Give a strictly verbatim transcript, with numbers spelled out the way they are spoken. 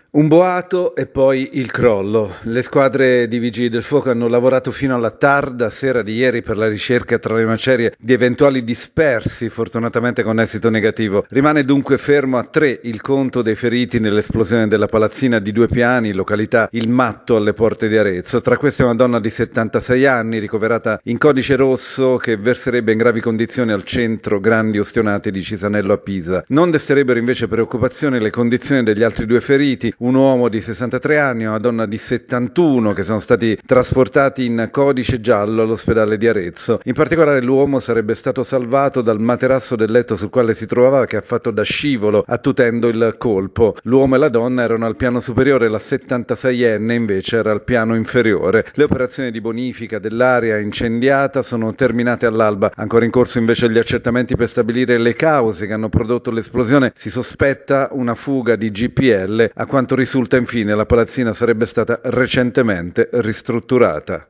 Un boato e poi il crollo. Le squadre di Vigili del Fuoco hanno lavorato fino alla tarda sera di ieri per la ricerca tra le macerie di eventuali dispersi, fortunatamente con esito negativo. Rimane dunque fermo a tre il conto dei feriti nell'esplosione della palazzina di due piani, località Il Matto alle porte di Arezzo. Tra queste una donna di settantasei anni ricoverata in codice rosso che verserebbe in gravi condizioni al centro Grandi Ustionati di Cisanello a Pisa. Non desterebbero invece preoccupazione le condizioni degli altri due feriti, un uomo di sessantatré anni e una donna di settantuno che sono stati trasportati in codice giallo all'ospedale di Arezzo. In particolare l'uomo sarebbe stato salvato dal materasso del letto sul quale si trovava, che ha fatto da scivolo attutendo il colpo. L'uomo e la donna erano al piano superiore, la settantaseienne invece era al piano inferiore. Le operazioni di bonifica dell'area incendiata sono terminate all'alba, ancora in corso invece gli accertamenti per stabilire le cause che hanno prodotto l'esplosione. Si sospetta una fuga di G P L. A quanto risulta infine la palazzina sarebbe stata recentemente ristrutturata.